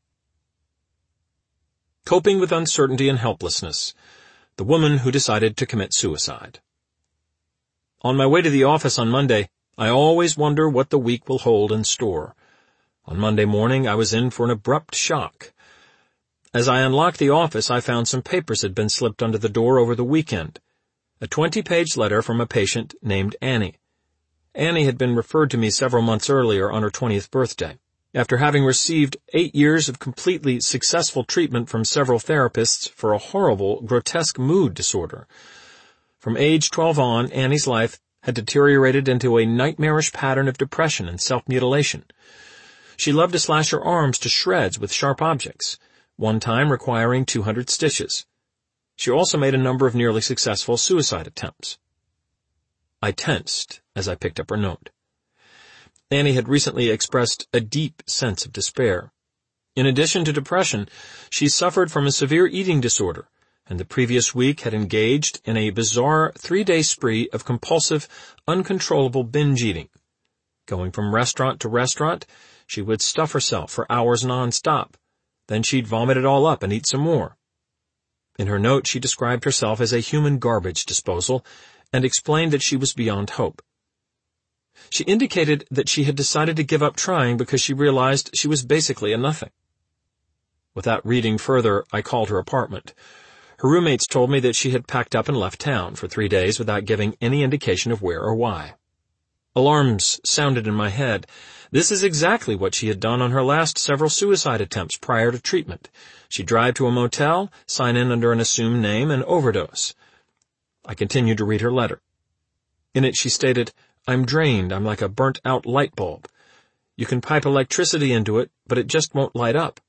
A: Coping with uncertainty and helplessness. The woman who decided to commit suicide. On my way to the office on Monday, I always wonder what the week will hold in store. On Monday morning, I was in for an abrupt shock. As I unlocked the office, I found some papers had been slipped under the door over the weekend. A 20-page letter from a patient named Annie. Annie had been referred to me several months earlier on her 20th birthday. After having received 8 years of completely successful treatment from several therapists for a horrible, grotesque mood disorder. From age 12 on, Annie's life had deteriorated into a nightmarish pattern of depression and self-mutilation. She loved to slash her arms to shreds with sharp objects, one time requiring 200 stitches. She also made a number of nearly successful suicide attempts. I tensed as I picked up her note. Annie had recently expressed a deep sense of despair. In addition to depression, she suffered from a severe eating disorder, and the previous week had engaged in a bizarre 3-day spree of compulsive, uncontrollable binge eating. Going from restaurant to restaurant, she would stuff herself for hours non-stop. Then she'd vomit it all up and eat some more. In her note, she described herself as a human garbage disposal and explained that she was beyond hope. She indicated that she had decided to give up trying because she realized she was basically a nothing. Without reading further, I called her apartment. Her roommates told me that she had packed up and left town for 3 days without giving any indication of where or why. Alarms sounded in my head. This is exactly what she had done on her last several suicide attempts prior to treatment. She'd drive to a motel, sign in under an assumed name, and overdose. I continued to read her letter. In it she stated, "I'm drained. I'm like a burnt-out light bulb. You can pipe electricity into it, but it just won't light up.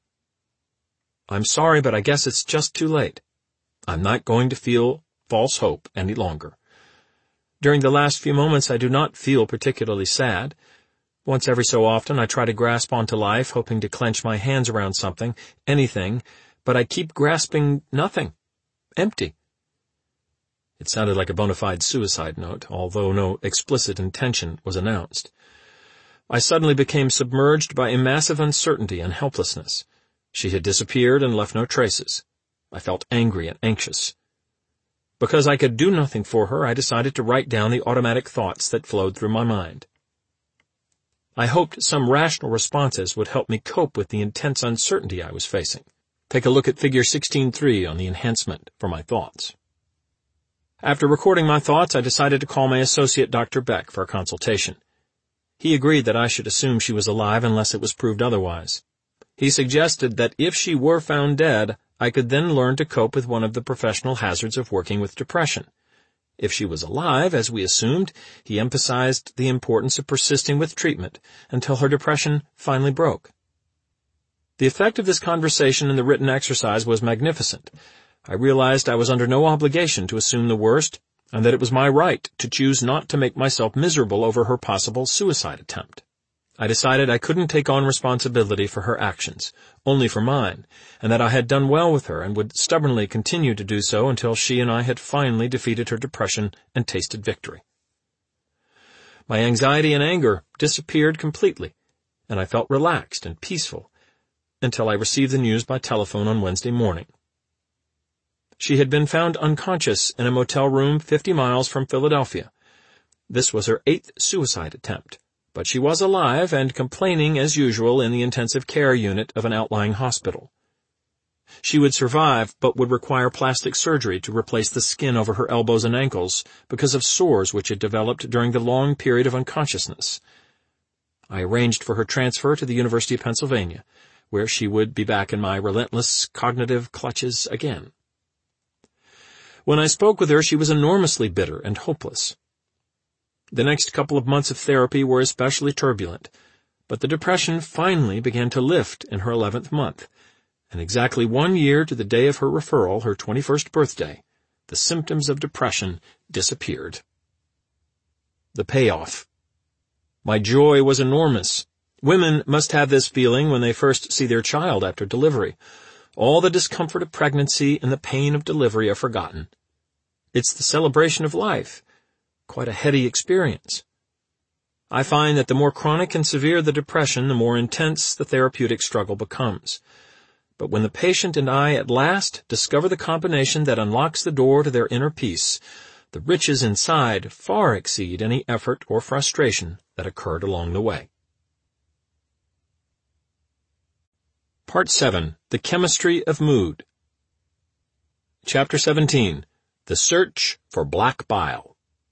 A: I'm sorry, but I guess it's just too late. I'm not going to feel false hope any longer." During the last few moments I do not feel particularly sad. Once every so often I try to grasp onto life, hoping to clench my hands around something, anything, but I keep grasping nothing. Empty. It sounded like a bona fide suicide note, although no explicit intention was announced. I suddenly became submerged by a massive uncertainty and helplessness. She had disappeared and left no traces. I felt angry and anxious. Because I could do nothing for her, I decided to write down the automatic thoughts that flowed through my mind. I hoped some rational responses would help me cope with the intense uncertainty I was facing. Take a look at Figure 16.3 on the enhancement for my thoughts. After recording my thoughts, I decided to call my associate, Dr. Beck, for a consultation. He agreed that I should assume she was alive unless it was proved otherwise. He suggested that if she were found dead, I could then learn to cope with one of the professional hazards of working with depression. If she was alive, as we assumed, he emphasized the importance of persisting with treatment until her depression finally broke. The effect of this conversation and the written exercise was magnificent. I realized I was under no obligation to assume the worst, and that it was my right to choose not to make myself miserable over her possible suicide attempt. I decided I couldn't take on responsibility for her actions, only for mine, and that I had done well with her and would stubbornly continue to do so until she and I had finally defeated her depression and tasted victory. My anxiety and anger disappeared completely, and I felt relaxed and peaceful until I received the news by telephone on Wednesday morning. She had been found unconscious in a motel room 50 miles from Philadelphia. This was her 8th suicide attempt, but she was alive and complaining as usual in the intensive care unit of an outlying hospital. She would survive, but would require plastic surgery to replace the skin over her elbows and ankles because of sores which had developed during the long period of unconsciousness. I arranged for her transfer to the University of Pennsylvania, where she would be back in my relentless cognitive clutches again. When I spoke with her, she was enormously bitter and hopeless. The next couple of months of therapy were especially turbulent, but the depression finally began to lift in her 11th month, and exactly 1 year to the day of her referral, her 21st birthday, the symptoms of depression disappeared. The payoff. My joy was enormous. Women must have this feeling when they first see their child after delivery. All the discomfort of pregnancy and the pain of delivery are forgotten. It's the celebration of life. Quite a heady experience. I find that the more chronic and severe the depression, the more intense the therapeutic struggle becomes. But when the patient and I at last discover the combination that unlocks the door to their inner peace, the riches inside far exceed any effort or frustration that occurred along the way. Part 7. The Chemistry of Mood. Chapter 17. The Search for Black Bile.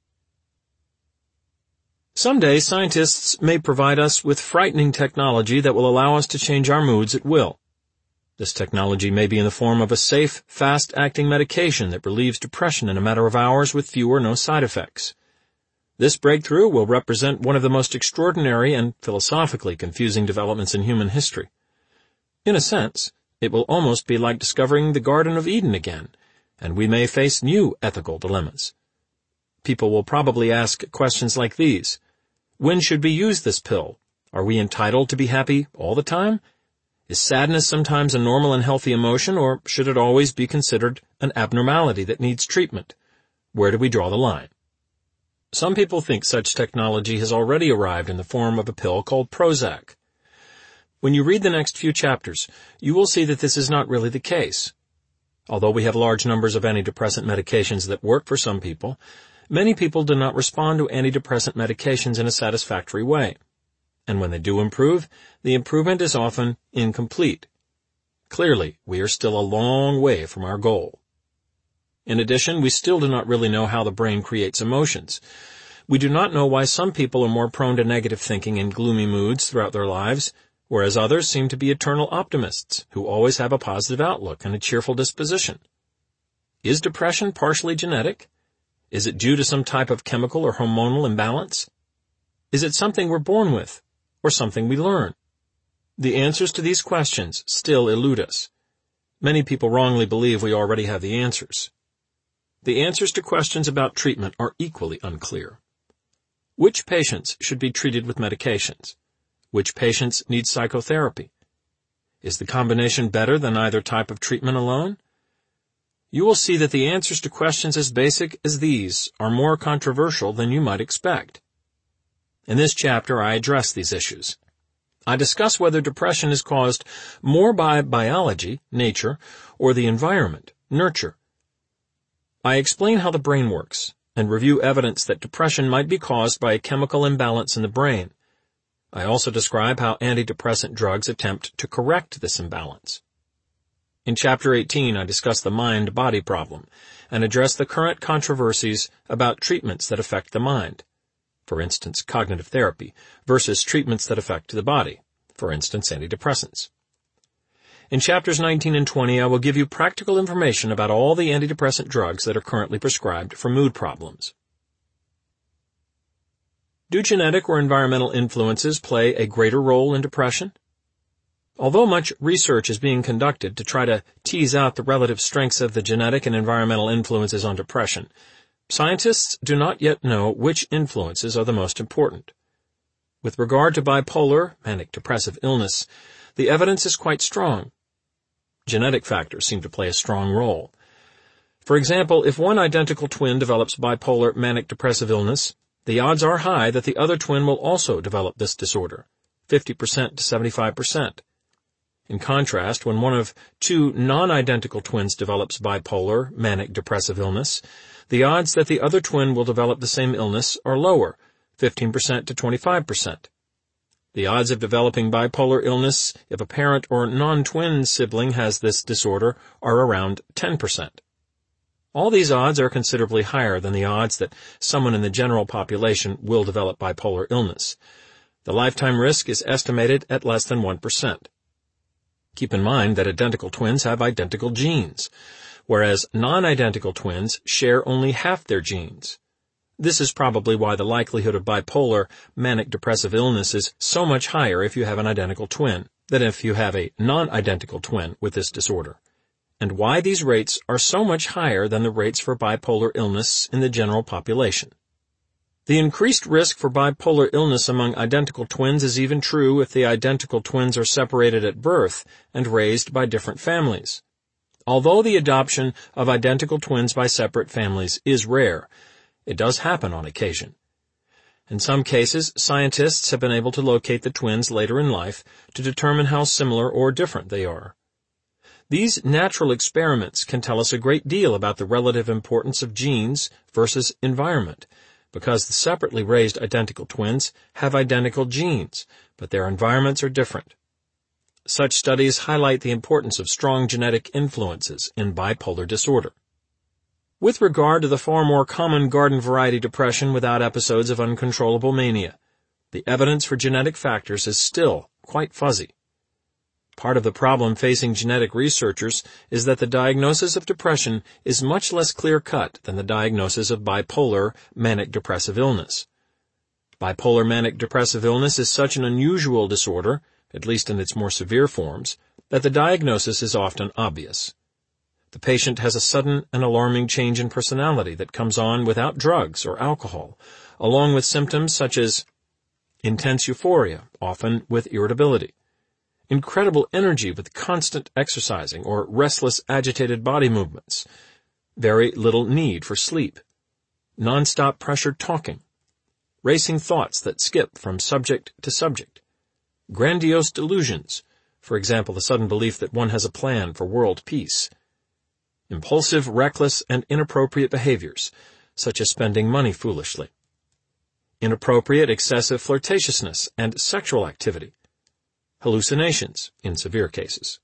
A: Someday, scientists may provide us with frightening technology that will allow us to change our moods at will. This technology may be in the form of a safe, fast-acting medication that relieves depression in a matter of hours with few or no side effects. This breakthrough will represent one of the most extraordinary and philosophically confusing developments in human history. In a sense, it will almost be like discovering the Garden of Eden again, and we may face new ethical dilemmas. People will probably ask questions like these. When should we use this pill? Are we entitled to be happy all the time? Is sadness sometimes a normal and healthy emotion, or should it always be considered an abnormality that needs treatment? Where do we draw the line? Some people think such technology has already arrived in the form of a pill called Prozac. When you read the next few chapters, you will see that this is not really the case. Although we have large numbers of antidepressant medications that work for some people, many people do not respond to antidepressant medications in a satisfactory way. And when they do improve, the improvement is often incomplete. Clearly, we are still a long way from our goal. In addition, we still do not really know how the brain creates emotions. We do not know why some people are more prone to negative thinking and gloomy moods throughout their lives, whereas others seem to be eternal optimists who always have a positive outlook and a cheerful disposition. Is depression partially genetic? Is it due to some type of chemical or hormonal imbalance? Is it something we're born with, or something we learn? The answers to these questions still elude us. Many people wrongly believe we already have the answers. the answers to questions about treatment are equally unclear. Which patients should be treated with medications? Which patients need psychotherapy? Is the combination better than either type of treatment alone? You will see that the answers to questions as basic as these are more controversial than you might expect. In this chapter, I address these issues. I discuss whether depression is caused more by biology, nature, or the environment, nurture. I explain how the brain works and review evidence that depression might be caused by a chemical imbalance in the brain. I also describe how antidepressant drugs attempt to correct this imbalance. In Chapter 18, I discuss the mind-body problem and address the current controversies about treatments that affect the mind, for instance, cognitive therapy, versus treatments that affect the body, for instance, antidepressants. In Chapters 19 and 20, I will give you practical information about all the antidepressant drugs that are currently prescribed for mood problems. Do genetic or environmental influences play a greater role in depression? Although much research is being conducted to try to tease out the relative strengths of the genetic and environmental influences on depression, scientists do not yet know which influences are the most important. With regard to bipolar, manic depressive illness, the evidence is quite strong. Genetic factors seem to play a strong role. For example, if one identical twin develops bipolar manic depressive illness, the odds are high that the other twin will also develop this disorder, 50% to 75%. In contrast, when one of two non-identical twins develops bipolar, manic depressive illness, the odds that the other twin will develop the same illness are lower, 15% to 25%. The odds of developing bipolar illness if a parent or non-twin sibling has this disorder are around 10%. All these odds are considerably higher than the odds that someone in the general population will develop bipolar illness. The lifetime risk is estimated at less than 1%. Keep in mind that identical twins have identical genes, whereas non-identical twins share only half their genes. This is probably why the likelihood of bipolar manic depressive illness is so much higher if you have an identical twin than if you have a non-identical twin with this disorder, and why these rates are so much higher than the rates for bipolar illness in the general population. The increased risk for bipolar illness among identical twins is even true if the identical twins are separated at birth and raised by different families. Although the adoption of identical twins by separate families is rare, it does happen on occasion. In some cases, scientists have been able to locate the twins later in life to determine how similar or different they are. These natural experiments can tell us a great deal about the relative importance of genes versus environment, because the separately raised identical twins have identical genes, but their environments are different. Such studies highlight the importance of strong genetic influences in bipolar disorder. With regard to the far more common garden variety depression without episodes of uncontrollable mania, the evidence for genetic factors is still quite fuzzy. Part of the problem facing genetic researchers is that the diagnosis of depression is much less clear-cut than the diagnosis of bipolar manic depressive illness. Bipolar manic depressive illness is such an unusual disorder, at least in its more severe forms, that the diagnosis is often obvious. The patient has a sudden and alarming change in personality that comes on without drugs or alcohol, along with symptoms such as intense euphoria, often with irritability, incredible energy with constant exercising or restless, agitated body movements, very little need for sleep, non-stop pressured talking, racing thoughts that skip from subject to subject, grandiose delusions, for example, the sudden belief that one has a plan for world peace, impulsive, reckless, and inappropriate behaviors, such as spending money foolishly, inappropriate, excessive flirtatiousness and sexual activity, hallucinations in severe cases.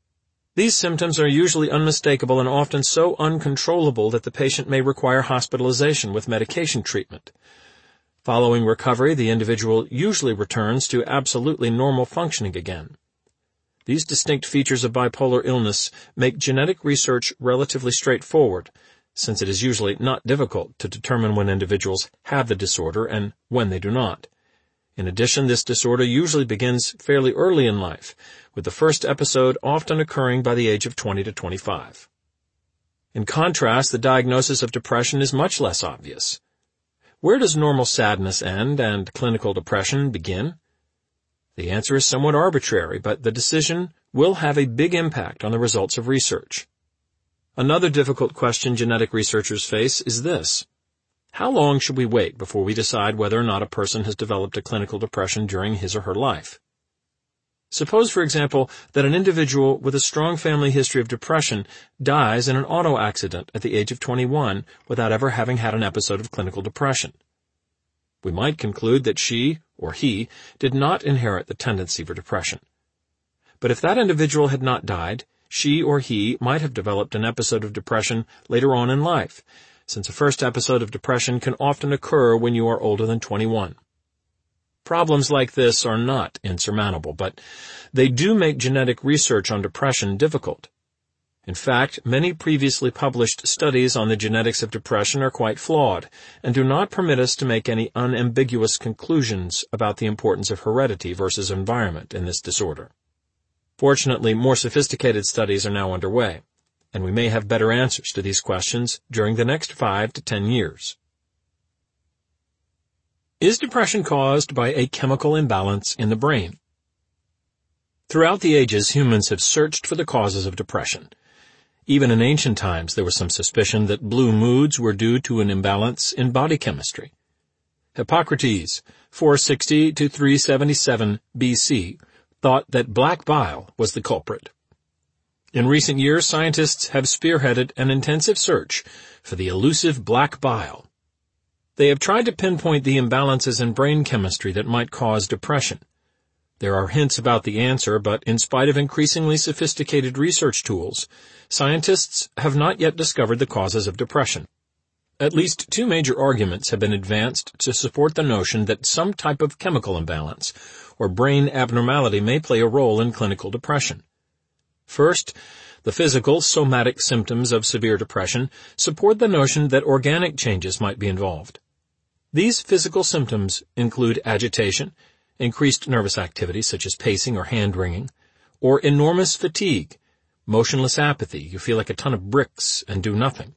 A: These symptoms are usually unmistakable and often so uncontrollable that the patient may require hospitalization with medication treatment. Following recovery, the individual usually returns to absolutely normal functioning again. These distinct features of bipolar illness make genetic research relatively straightforward, since it is usually not difficult to determine when individuals have the disorder and when they do not. In addition, this disorder usually begins fairly early in life, with the first episode often occurring by the age of 20 to 25. In contrast, the diagnosis of depression is much less obvious. Where does normal sadness end and clinical depression begin? The answer is somewhat arbitrary, but the decision will have a big impact on the results of research. Another difficult question genetic researchers face is this: how long should we wait before we decide whether or not a person has developed a clinical depression during his or her life? Suppose, for example, that an individual with a strong family history of depression dies in an auto accident at the age of 21 without ever having had an episode of clinical depression. We might conclude that she or he did not inherit the tendency for depression. But if that individual had not died, she or he might have developed an episode of depression later on in life, since a first episode of depression can often occur when you are older than 21. Problems like this are not insurmountable, but they do make genetic research on depression difficult. In fact, many previously published studies on the genetics of depression are quite flawed and do not permit us to make any unambiguous conclusions about the importance of heredity versus environment in this disorder. Fortunately, more sophisticated studies are now underway, and we may have better answers to these questions during the next 5 to 10 years. Is depression caused by a chemical imbalance in the brain? Throughout the ages, humans have searched for the causes of depression. Even in ancient times, there was some suspicion that blue moods were due to an imbalance in body chemistry. Hippocrates, 460 to 377 BC, thought that black bile was the culprit. In recent years, scientists have spearheaded an intensive search for the elusive black bile. They have tried to pinpoint the imbalances in brain chemistry that might cause depression. There are hints about the answer, but in spite of increasingly sophisticated research tools, scientists have not yet discovered the causes of depression. At least 2 major arguments have been advanced to support the notion that some type of chemical imbalance or brain abnormality may play a role in clinical depression. First, the physical, somatic symptoms of severe depression support the notion that organic changes might be involved. These physical symptoms include agitation, increased nervous activity such as pacing or hand-wringing, or enormous fatigue, motionless apathy, you feel like a ton of bricks and do nothing.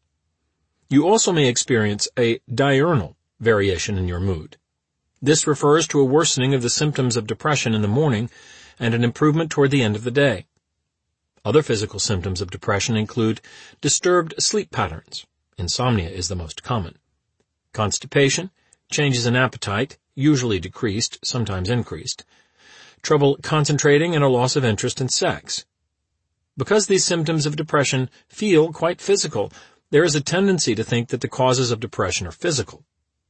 A: You also may experience a diurnal variation in your mood. This refers to a worsening of the symptoms of depression in the morning and an improvement toward the end of the day. Other physical symptoms of depression include disturbed sleep patterns. Insomnia is the most common. Constipation, changes in appetite, usually decreased, sometimes increased, trouble concentrating, and a loss of interest in sex. Because these symptoms of depression feel quite physical, there is a tendency to think that the causes of depression are physical.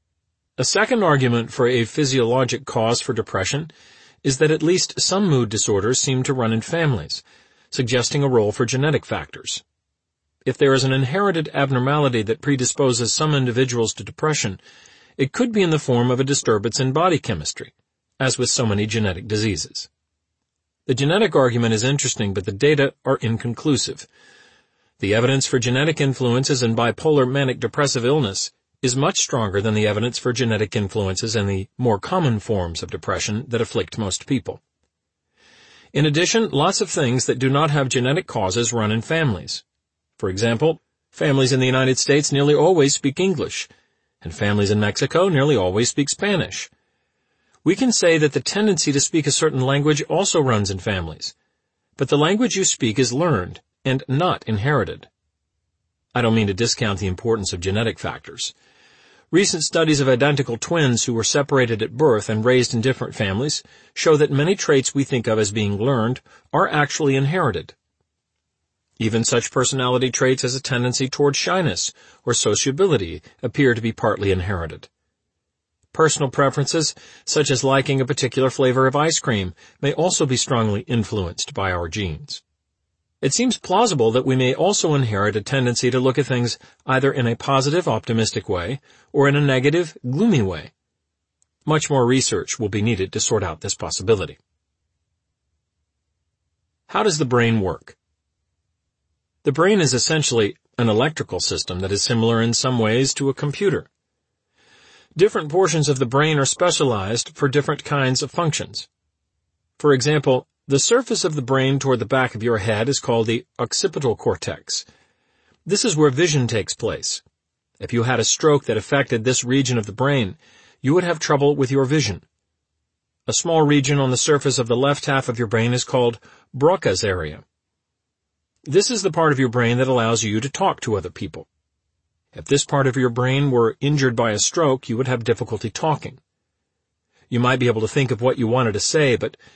A: A second argument for a physiologic cause for depression is that at least some mood disorders seem to run in families, suggesting a role for genetic factors. If there is an inherited abnormality that predisposes some individuals to depression, it could be in the form of a disturbance in body chemistry, as with so many genetic diseases. The genetic argument is interesting, but the data are inconclusive. The evidence for genetic influences in bipolar manic depressive illness is much stronger than the evidence for genetic influences in the more common forms of depression that afflict most people. In addition, lots of things that do not have genetic causes run in families. For example, families in the United States nearly always speak English, and families in Mexico nearly always speak Spanish. We can say that the tendency to speak a certain language also runs in families, but the language you speak is learned and not inherited. I don't mean to discount the importance of genetic factors. Recent studies of identical twins who were separated at birth and raised in different families show that many traits we think of as being learned are actually inherited. Even such personality traits as a tendency toward shyness or sociability appear to be partly inherited. Personal preferences, such as liking a particular flavor of ice cream, may also be strongly influenced by our genes. It seems plausible that we may also inherit a tendency to look at things either in a positive, optimistic way or in a negative, gloomy way. Much more research will be needed to sort out this possibility. How does the brain work? The brain is essentially an electrical system that is similar in some ways to a computer. Different portions of the brain are specialized for different kinds of functions. For example, the surface of the brain toward the back of your head is called the occipital cortex. This is where vision takes place. If you had a stroke that affected this region of the brain, you would have trouble with your vision. A small region on the surface of the left half of your brain is called Broca's area. This is the part of your brain that allows you to talk to other people. If this part of your brain were injured by a stroke, you would have difficulty talking. You might be able to think of what you wanted to say, but